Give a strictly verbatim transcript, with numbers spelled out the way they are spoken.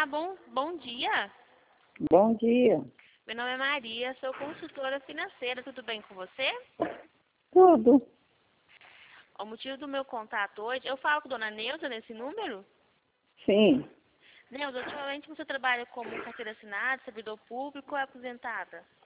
Olá, bom, bom dia. Bom dia. Meu nome é Maria, sou consultora financeira. Tudo bem com você? Tudo? O motivo do meu contato hoje, eu falo com a dona Neuza nesse número? Sim. Neuza, ultimamente você trabalha como carteira assinada, servidor público ou é aposentada?